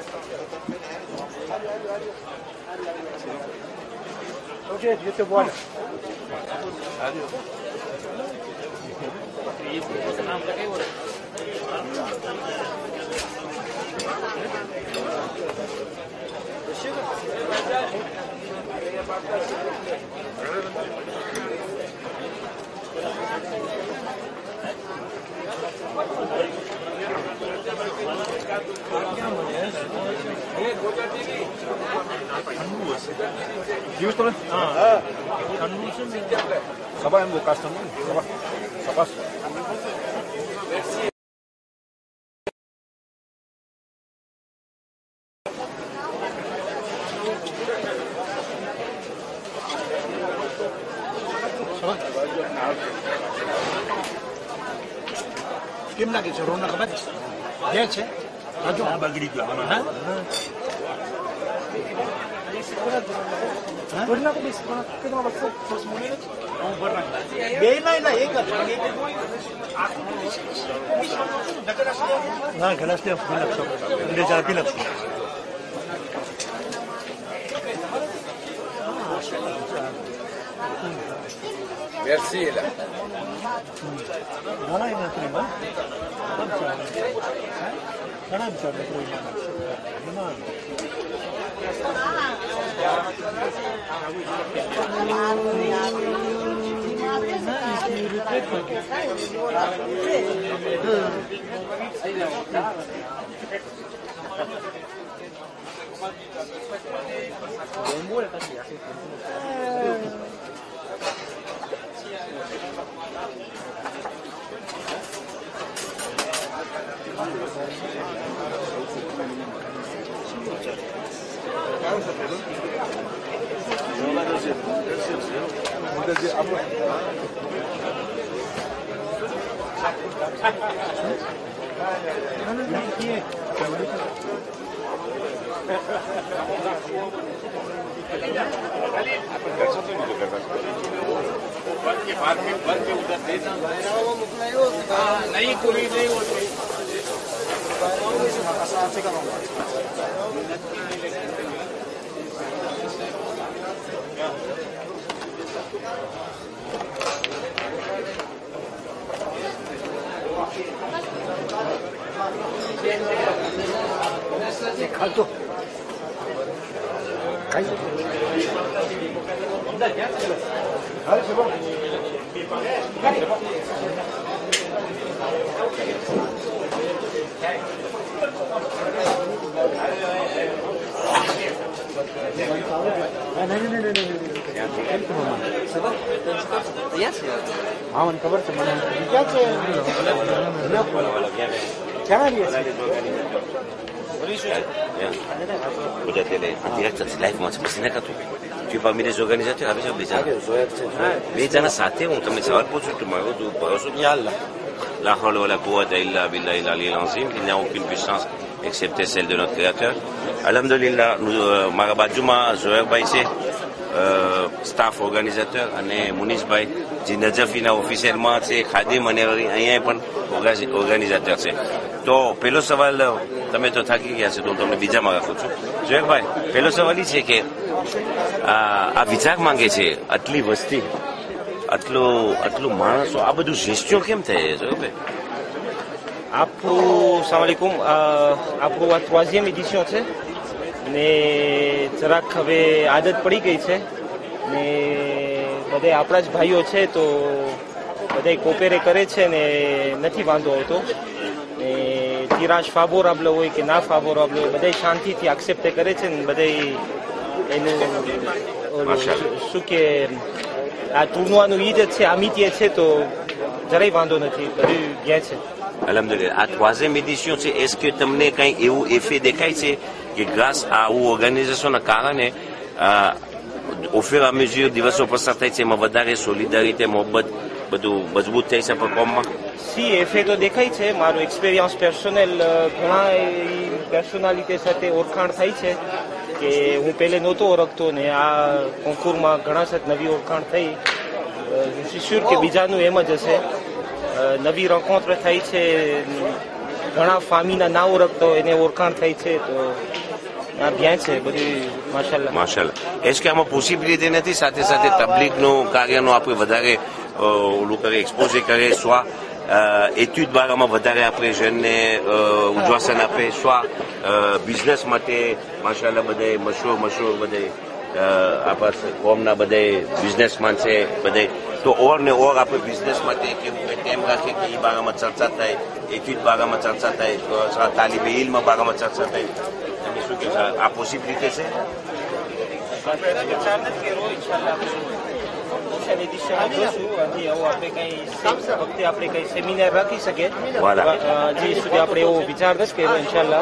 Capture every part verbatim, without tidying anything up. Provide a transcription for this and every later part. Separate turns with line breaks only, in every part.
Ok, yo te voy. Adiós.
Gimana? Ah, kan musim sabar yang buka custom, sabar, sabar.
કેમ લાગે છે રોનક ખબર છે છે રાજુ
આ બગડી ગયો
હા ભરના કો બેસ ભરના કેટલા વખત ફોર્સ મોને છે હું ભરના બે ના ના એક જ ના ગલાસ ને ફૂલ લક્ષો એટલે જાતી લક્ષો
Merci là.
Mana ini terima? Mana bisa terima? Mana?
नहीं कोई नहीं होती
खातो काय हाल सब नहीं नहीं नहीं नहीं हाँ मन खबर છે મને ક્યાં છે ક્યાં આવી
Udah tele, direct live macam macam tu. Tu parmi les organisateurs avec les gens. Les gens sate ont tamit sawal pour tout le monde. Tu penses que yalla. La hawla wa la quwwata illa billahi al-aliyyil azim. Il n'y a aucune puissance excepté celle de notre Créateur. Alhamdulillah, nous Marabat Juma, Zohar Baïse, staff organisateur, ane Mounis Baï, di Najafina officiellement c'est Khadim ane rien pun organisateur c'est. તો પેલો સવાલ તમે તો થાકી ગયા છો તો હું તમને બીજામાં રાખું છું જોયેકભાઈ પેલો સવાલ એ છે કે આ વિચાર માંગે છે આટલી વસ્તી આટલો આટલું માણસો આ બધું જેસ્ટ્યો કેમ થાય જોયેકભાઈ
આપણું સલામવાલેકુમ આપણું આ ત્રીજી એડિશન છે ને જરાક હવે આદત પડી ગઈ છે ને બધા આપણા જ ભાઈઓ છે તો બધા કોપેરે કરે છે ને નથી વાંધો આવતો તિરાશ ફાવોરેબલ હોય કે ના ફાવોરેબલ હોય બધા શાંતિથી એક્સેપ્ટ કરે છે ને બધા એનું શું કે આ ટૂર્નાનું ઈદ જ છે આમિતીય છે તો જરાય વાંધો નથી બધું ગયા છે
અલ્હમ્દુલિલ્લાહ આ troisième édition છે est-ce que તમને કંઈ એવું effet દેખાય છે કે grâce à આવું ઓર્ગેનાઇઝેશનના કારણે au fur et à mesure દિવસો પસાર થાય છે એમાં વધારે સોલિડારિટી મોહબ્બત બધું મજબૂત થાય છે પરફોર્મમાં
સી એફે તો દેખાય છે મારું એક્સપિરિયન્સ પર્સનલ ઘણા પર્સનાલિટી સાથે ઓળખાણ થાય છે કે હું પહેલે નહોતો ઓળખતો ને આ કોન્કુરમાં ઘણા સાથે નવી ઓળખાણ થઈ શ્યોર કે બીજાનું એમ જ હશે નવી રકોંત્ર થાય છે ઘણા ફામીના ના ઓળખતો એને ઓળખાણ થઈ છે તો આ bien છે બધી માશાલ્લાહ
માશાલ્લાહ એસ કે આમાં પોસિબિલિટી નથી સાથે સાથે તબલીગનું કાર્યનો આપણે વધારે ઓલું કરે એક્સપોઝ કરે સ્વા એટ્યુડ બારામાં વધારે આપણે જેને ઉજ્વાસન આપે સ્વા બિઝનેસ માટે માશાલ્લાહ બધાય મશહૂર મશહૂર બધાય આપણા કોમના બધાય બિઝનેસમેન છે બધાય તો ઓર ને ઓર આપણે બિઝનેસ માટે કેવું કે ટાઈમ રાખે કે એ બારામાં ચર્ચા થાય એટ્યુડ બારામાં ચર્ચા થાય તાલીબે ઇલ્મ બારામાં ચર્ચા થાય તમે શું કહો આ પોસિબિલિટી છે
વિચાર નથી કર્યો ઇન્શાલ્લાહ પોષણ એડિશનમાં જોશું હજી આવો આપણે કઈ વખતે આપણે કઈ સેમિનાર રાખી શકીએ હજી સુધી આપણે એવો વિચાર નથી કર્યો ઇન્શાલ્લાહ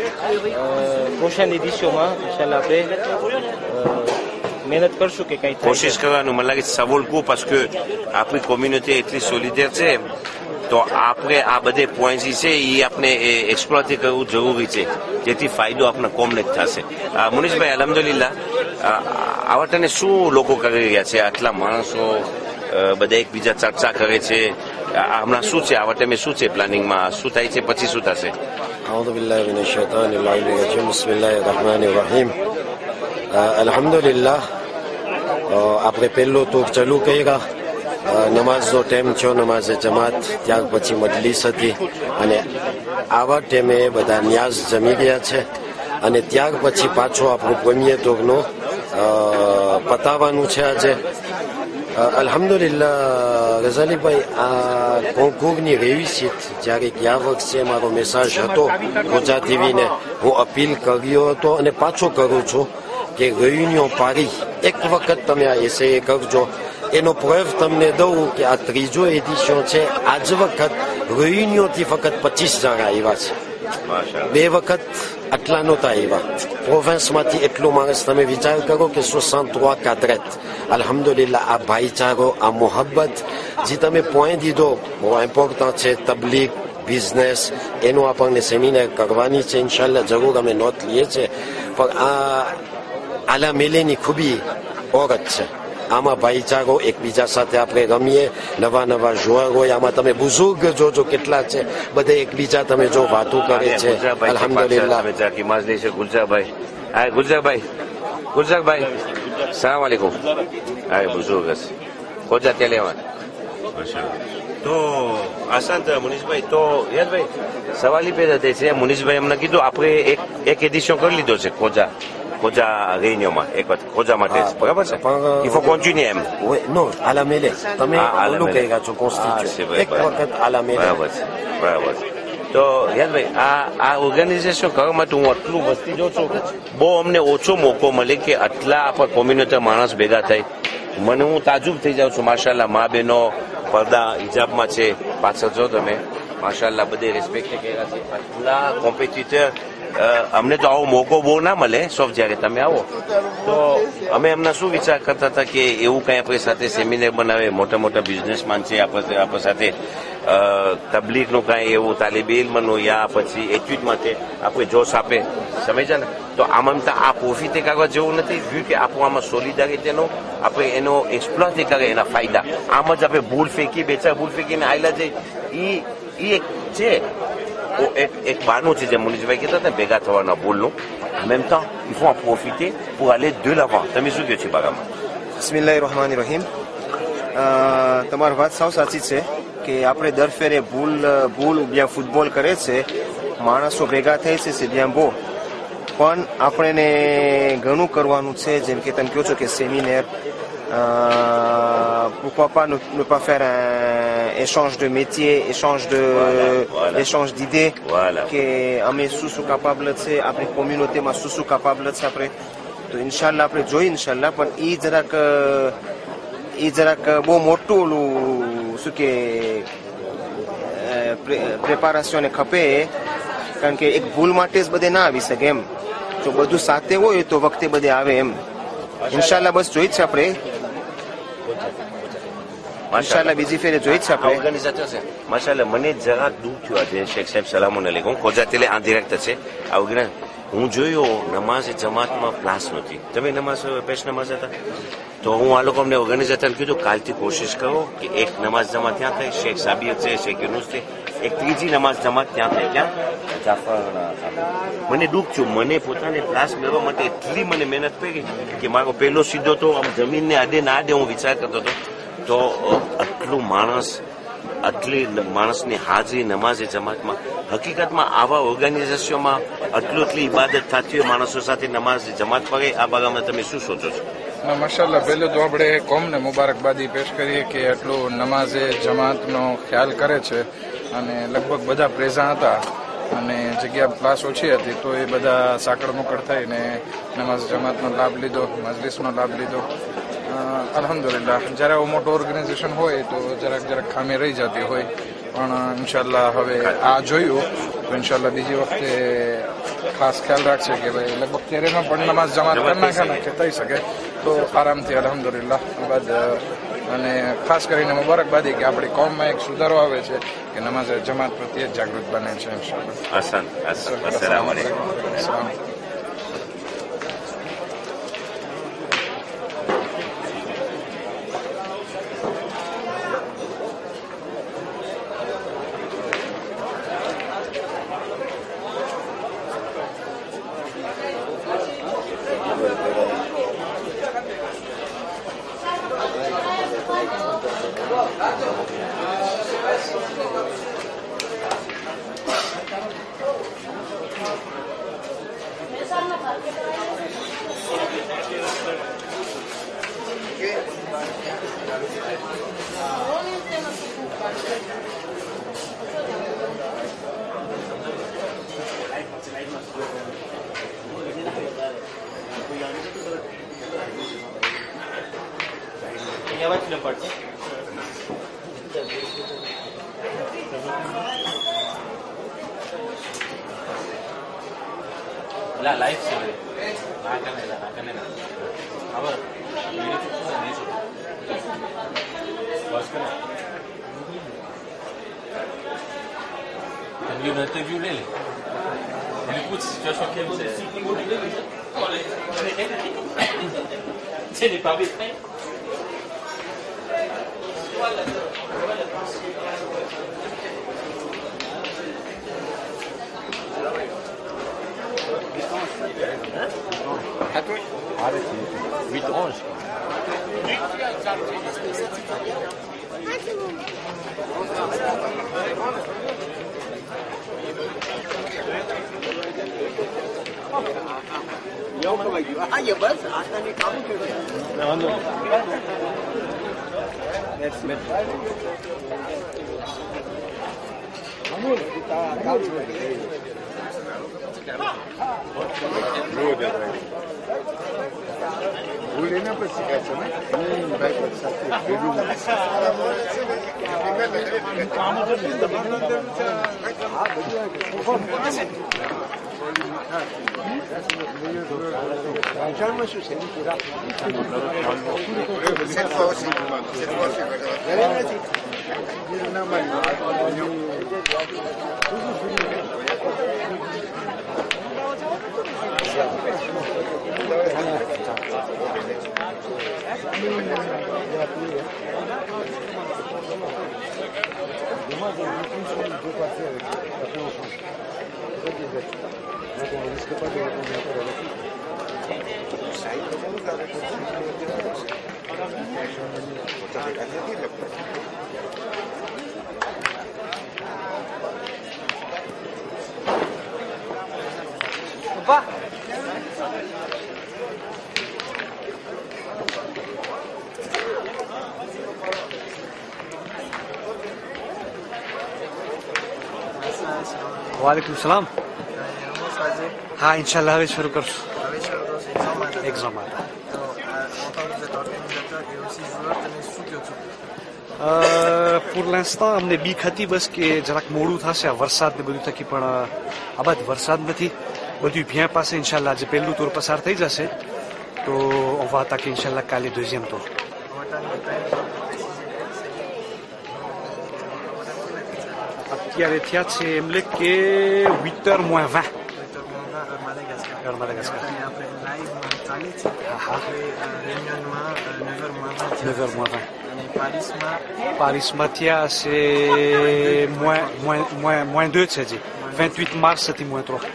પોષણ એડિશનમાં ઇન્શાલ્લાહ આપણે મહેનત કરશું કે કઈ
કોશિશ કરવાનું મને લાગે સવોલ કુ parce que આપણી કોમ્યુનિટી એટલી સોલિડેર છે તો આપણે આ બધે પોઈન્ટ છે એ આપણે એક્સપ્લોર કરવું જરૂરી છે જેથી ફાયદો આપણા કોમને જ થશે મુનીષભાઈ અલહમદુલિલ્લાહ આવા તને શું લોકો કરી રહ્યા છે આટલા માણસો બધા એકબીજા ચર્ચા કરે છે હમણાં શું છે આવા ટાઈમે શું છે પ્લાનિંગમાં શું થાય છે પછી શું થશે
أعوذ بالله من الشيطان الرجيم بسم الله الرحمن الرحيم અલ્હમ્દુલિલ્લાહ આપણે પહેલો તો ચાલુ કર્યા નમાઝનો ટાઈમ થયો નમાઝે જમાત ત્યાર પછી મજલિસ હતી અને આવા ટાઈમે બધા ન્યાઝ જમી ગયા છે અને ત્યાર પછી પાછો આપણું કોમીએ તોગનો પતાવવાનું છે આજે અલ્હમ્દુલિલ્લાહ ગઝાલીભાઈ આ કોંકુરની રેવિસીટ જ્યારે ગયા વખતે મારો મેસેજ હતો રોજા ટીવીને હું અપીલ કર્યો હતો અને પાછો કરું છું કે રેયુનિયન પારી એક વખત તમે આ એસે કરજો એનો પ્રૂફ તમને દઉં કે આ ત્રીજો એડિશન છે આજ વખત રેયુનિયનથી ફક્ત પચીસ જણા આવ્યા છે બે વખત આટલા નહોતા આવ્યા પ્રોવિન્સમાંથી એટલું માણસ તમે વિચાર કરો કે સોixante-trois cadrettes અલ્હમ્દુલિલ્લાહ આ ભાઈચારો આ મોહબ્બત જે તમે પોઈન્ટ દીધો બહુ ઇમ્પોર્ટન્ટ છે તબલીગ બિઝનેસ એનું આપણને સેમિનાર કરવાની છે ઇન્શાલ્લાહ જરૂર અમે નોંધ લઈએ છીએ પણ આ આલા મેલેની ખૂબી ઓરત છે આમાં ભાઈચારો એકબીજા સાથે આપણે રમીએ નવા નવા જોર હોય આમાં તમે બુઝુર્ગ જોજો કેટલા છે બધે એકબીજા તમે જો વાતો કરે છે અલ્હમ્દુલિલ્લાહ
ગુલજારભાઈ હા ગુલજારભાઈ ગુલજારભાઈ સલામ વાલેકુમ હા બુઝુર્ગ ખોજા ત્યાં લેવા તો આશાંત મુનીષભાઈ તો યાદભાઈ સવાલ એ પેદા થાય છે મુનીષભાઈ એમને કીધું આપણે એક એક એડિશન કરી લીધો છે ખોજા ખોજા રેન્યોમાં એક વખત ખોજા માટે બરાબર છે il faut continuer એમ
નો આલા મેલે તમે ઓલું કહેગા છો કોન્સ્ટિટ્યુશન એક વખત આલા મેલે
બરાબર છે બરાબર છે તો યાદભાઈ આ આ ઓર્ગેનાઇઝેશન કરવા માટે હું આટલું વસ્તી જોઉં છું બહુ અમને ઓછો મોકો મળે કે આટલા આપણા કોમ્યુનિટી માણસ ભેગા થાય મને હું તાજુબ થઈ જાઉં છું માશાલ્લાહ મા બહેનો પડદા હિજાબમાં છે પાછળ જો તમે માશાલ્લાહ બધે રિસ્પેક્ટ કર્યા છે આટલા કોમ્પિટિટર અમને તો આવો મોકો બહુ ના મળે સોફ જ્યારે તમે આવો તો અમે એમના શું વિચાર કરતા હતા કે એવું કંઈ આપણી સાથે સેમિનાર બનાવે મોટા મોટા બિઝનેસમેન છે આપણે આપણી સાથે તબલીગનું કાંઈ એવું તાલીબે ઇલ્મનું યા પછી એટ્યુડ માટે આપણે જોશ આપે સમજ્યા ને તો આમાં આ પ્રોફિટ કરવા જેવું નથી વ્યૂ કે આપણું આમાં સોલિડારિટીનો આપણે એનો એક્સપ્લોર કરે એના ફાયદા આમ જ આપણે ભૂલ ફેંકી બે ચાર ભૂલ ફેંકીને આયલા જઈ એ એક છે એક એક બહાનું છે જે મુનીષભાઈ કહેતા હતા ભેગા થવાના ભૂલનું en même temps il faut en profiter pour aller de l'avant તમે શું કહો છો બાગામાં
બિસ્મિલ્લાહિર રહેમાનિર રહીમ તમારી વાત સાવ સાચી છે કે આપણે દર ફેરે ભૂલ ભૂલ જ્યાં ફૂટબોલ કરે છે માણસો ભેગા થાય છે c'est bien beau પણ આપણે ઘણું કરવાનું છે જેમ કે તમે કહો છો કે seminar pourquoi pas ne, ne pas faire un échange de métier, échange de voilà, voilà. échange d'idées
voilà.
que અમે શું શું capable છે આપણી કોમ્યુનિટીમાં શું શું capable છે આપણે તો ઇન્શાલ્લાહ આપણે જોઈ ઇન્શાલ્લાહ પણ એ જરાક એ જરાક બહુ મોટું ઓલું શું કે પ્રેપારેશન ખપે કારણ કે એક ભૂલ માટે જ બધે ના આવી શકે એમ તો બધું સાથે હોય તો વખતે બધે આવે એમ ઇન્શાલ્લાહ બસ જોઈ જ છે આપણે માશાલ્લાહ બીજી ફેરે જોઈ જ છે આપણે
ઓર્ગેનાઇઝેશન છે માશાલ્લાહ મને જરાક દુઃખ થયું આજે શેખ સાહેબ સલામુન અલૈકુમ ખોજા તેલે આ ડિરેક્ટર છે આ ઓર્ગેનાઇઝ હું જોયો નમાઝ જમાતમાં ક્લાસ નહોતી તમે નમાઝ પેશ નમાઝ હતા તો હું આ લોકો અમને ઓર્ગેનાઇઝેશન કીધું કાલથી કોશિશ કરો કે એક નમાઝ જમા ત્યાં થાય શેખ સાબિર છે શેખ યુનુસ છે એક ત્રીજી નમાઝ જમાત ત્યાં થઈ ક્યાં જાફરના સામે. મને દુઃખ છું, મને પોતાને ક્લાસ મેળવવા માટે એટલી મને મહેનત કરી કે મારો પહેલો સીધો તો આમ જમીનને આડે ના આડે હું વિચાર કરતો હતો. તો આટલું માણસ આટલી માણસની હાજરી નમાઝે જમાતમાં, હકીકતમાં આવા ઓર્ગેનાઇઝેશનમાં આટલું એટલી ઇબાદત થતી હોય માણસો સાથે નમાઝ જમાત પડે, આ બાબતમાં તમે શું સોચો છો?
માશાલ્લાહ, પહેલું તો આપણે કોમને મુબારકબાદી પેશ કરીએ કે આટલું નમાઝે જમાતનો ખ્યાલ કરે છે અને લગભગ બધા પ્રેઝા હતા અને જગ્યા ક્લાસ ઓછી હતી તો એ બધા સાંકળ મોકળ થઈને નમાઝ જમાતનો લાભ લીધો, મજલિસનો લાભ લીધો. અલ્હમ્દુલિલ્લાહ. જ્યારે આવું મોટું ઓર્ગેનાઇઝેશન હોય તો જરાક જરાક ખામી રહી જતી હોય, પણ ઇન્શાલ્લાહ હવે આ જોયું તો ઇન્શાલ્લાહ બીજી વખતે ખાસ ખ્યાલ રાખશે કે ભાઈ લગભગ તેરેમાં પણ નમાઝ જમાત કરી નાખે ને કે થઈ શકે તો આરામથી અલ્હમ્દુલિલ્લાહ. બાદ અને ખાસ કરીને મુબારકબાદી કે આપણી કોમમાં એક સુધારો આવે છે કે નમાઝ જમાત પ્રત્યે જાગૃત બને છે ઇન્શાલ્લાહ.
આસાન અસલામ વાલેકુમ.
La live se ve. La canela, la canela. Ahora, video to पूरा नहीं चल. बस करो. Interview ना interview ले ले. मैंने कुछ जैसा क्या बोले. चलिए पापी. huit onze.
Ayo bas, आता नहीं काबू के
No, no.
Let's met. Amul kita kamu. Boleh nak persikat sana? Ini baik bersatu. Jangan masuk sini pura. Set force, set force. Jadi nanti di nama ini. Pak.
वालेकुम सलाम. हाँ इंशाल्लाह હવે શરૂ કરશું. એક્ઝામ હતા. pour l'instant અમને બીક હતી બસ કે જરાક મોડું થશે આ વરસાદ ને બધું થકી, પણ આ બાદ વરસાદ નથી, બધું ભ્યાં પાસે ઇન્શાલ્લાહ આજે પહેલું ટૂર પસાર થઈ જશે તો on va attaquer ઇન્શાલ્લાહ કાલે deuxième tour. અત્યારે થયા છે એમ લે કે huit heures moins vingt.
Madagascar.
vers Madagascar.
Et après, live, ચાલે છે. આપણે રેન્જનમાં neuf heures moins vingt.
neuf heures moins vingt.
અને પારિસમાં
Paris Mathia, c'est moins, moins, moins, moins deux, tu sais. vingt-huit mars, c'était moins trois.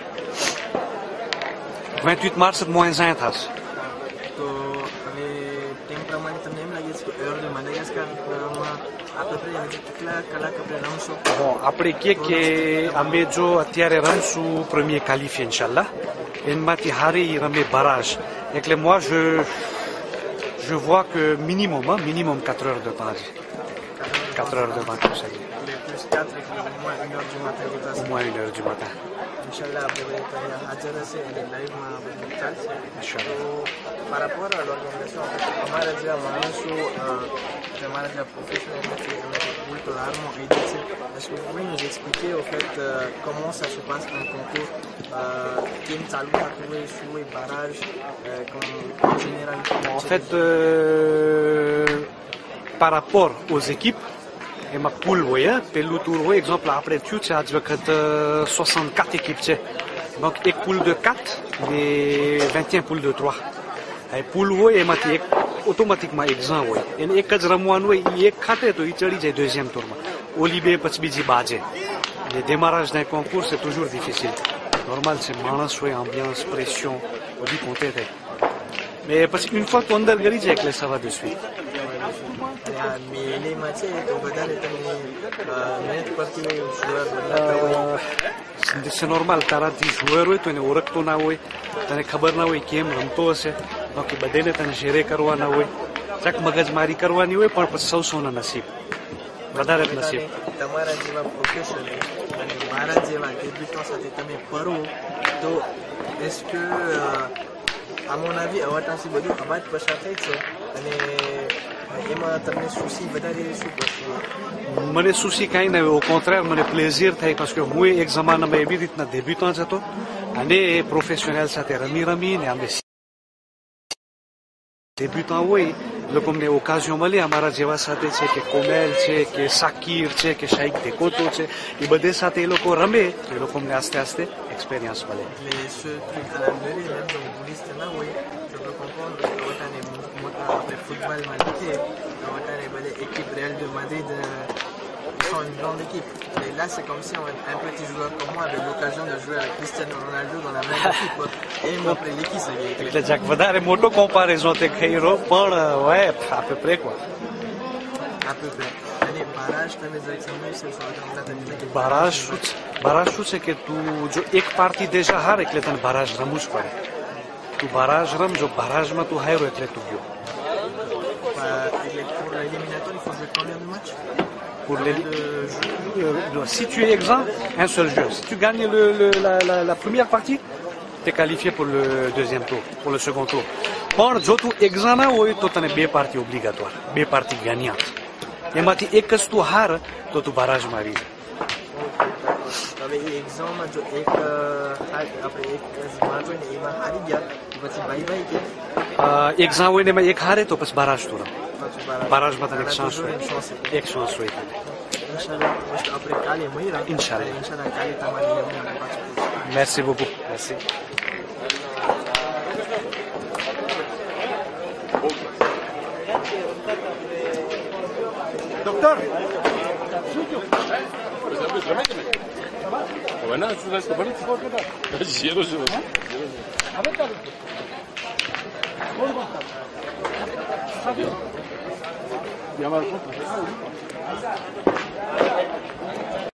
vingt-huit mars, moins un, t'as.
તો હવે team પ્રમાણે તમને એમ લાગે છે કે heure de Madagascar à peu près હજી કેટલા કલાક આપણે રમશો?
Bon, après que અમે જો અત્યારે રમશું premier qualifié, Inch'Allah. એમાંથી હારી રમે barrage. એટલે moi, je, je vois que minimum, hein, minimum quatre heures de temps. quatre heures de temps, comme ça.
plus quatre, au moins une heure du matin.
Au moins une heure du matin.
Inch'Allah, après, હાજર હશે અને લાઈવમાં બધું ચાલશે.
Inch'Allah.
તો par rapport à l'organisation, en fait, અમારા જેવા માણસો, અમારા જેવા professionnels, એમને પૂલ તો rarement aidé છે. Est-ce que vous pouvez nous expliquer au fait euh, comment ça se passe un concours, team ચાલુ થતું હોય, શું હોય, barrage, en général?
En fait, euh, par rapport aux équipes, et ma poule, vous voyez, Pelou Tour, par exemple, après tout, c'est à soixante-quatre équipes. Donc, une poule de quatre, et vingt et un poules de trois. Et poule, vous voyez, automatiquement, exemple, oui. Et une case Ramouan, oui, il y a quatre, et il y a deuxième tour. Au Libé, pas de bidji badje. Le démarrage d'un concours, c'est toujours difficile. Normal, c'est malin, soit ambiance, pression, on dit qu'on t'aide. Mais parce qu'une fois qu'on a regardé, ça va de suite.
Mais les matières, on va dire, mettre partie des joueurs.
C'est normal, quarante joueurs, tu es au recto, tu es ખબર ના હોય કેમ રમતો હશે બાકી બધાને તને શેરે કરવાના હોય ચક મગજમારી કરવાની હોય પણ સૌ સૌના નસીબ વધારે જ નસીબ
તમારા જેવા પ્રોફેશનલ અને મારા જેવા ડેબ્યુટન્ટ સાથે તમે ફરો તો est-ce que à mon avis અવાટાથી બધું અવાજ પસાર થાય છે અને એમાં તમને સુસી વધારે શું પડશે?
મને સુસી કાંઈ ના au contraire મને પ્લેઝિર થાય parce que હું એક જમાનામાં એવી રીતના ડેબ્યુટન્ટ હતો અને પ્રોફેશનલ સાથે રમી રમી ને અમે ડેબ્યુટન્ટ હોય લોકોને ઓકાઝિયો મળે અમારા જેવા સાથે છે કે કોમેલ છે કે સાકીર છે કે શાઇક દેકોતો છે એ બધે સાથે એ લોકો રમે એ લોકોને આસ્તે આસ્તે એક્સપિરિયન્સ મળે.
Mais ce truc à la mêlée, même dans le liste là, oui, je peux comprendre que quand on est monté après football maltais, quand on est balé équipe Real de Madrid, ils sont une grande équipe. Et là, c'est comme si on, un petit joueur comme moi avait l'occasion de jouer avec Cristiano Ronaldo dans la même équipe. Et il m'appelait l'équipe, ça y est.
એટલે જક વધારે મોટો comparison તે ખઈરો પણ ouais à peu près quoi.
À peu près. Les barrages, tu as des c'est sur la
barrage barrage c'est que tu જો એક party déjà હાર એટલે તને barrage રમવું જ પડે. tu barrage રમ જો barrage માં tu હાર્યો એટલે તું ગયો.
Pour l'éliminatoire, il faut jouer combien de matchs?
Pour les, euh, si tu es exempt, un seul jeu. Si tu gagnes le, le, la, la, la première partie, tu es qualifié pour le deuxième tour, pour le second tour. Or, si tu es exempt, tu as deux parties obligatoires, deux parties gagnantes. Et si tu es tu har, tu barrage marie.
હવે એક્ઝામમાં જો એક આપણે એક માણસો ને એમાં હારી ગયા પછી બાય બાય કે
એક્ઝામ હોય ને એમાં એક હારે તો પછી બારાજ તો રમ બારાજમાં તને એક ચાન્સ હોય એક ચાન્સ હોય તને
ઇન્શાલ્લાહ આપણે કાલે મળીએ
ઇન્શાલ્લાહ
ઇન્શાલ્લાહ કાલે તમારી પાછું
merci beaucoup merci
Doctor Bueno, eso es como el cielo se va. A ver, tal. Llama al